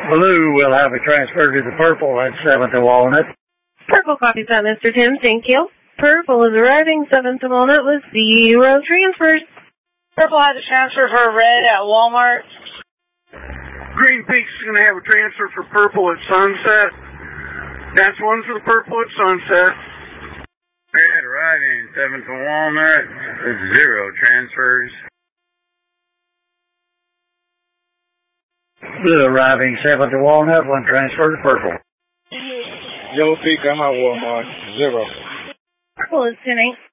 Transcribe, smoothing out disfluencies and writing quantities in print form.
Blue will have a transfer to the purple at 7th and Walnut. Purple copies that, Mr. Tim. Thank you. Purple is arriving 7th and Walnut with 0 transfers. Purple has a transfer for red at Walmart. Green Peaks is going to have a transfer for purple at Sunset. That's one for the purple at Sunset. Red arriving 7th and Walnut with 0 transfers. Blue arriving 7th and Walnut, 1 transfer to purple. Yellow Peak, I'm at Walmart, 0. Purple is 10-8.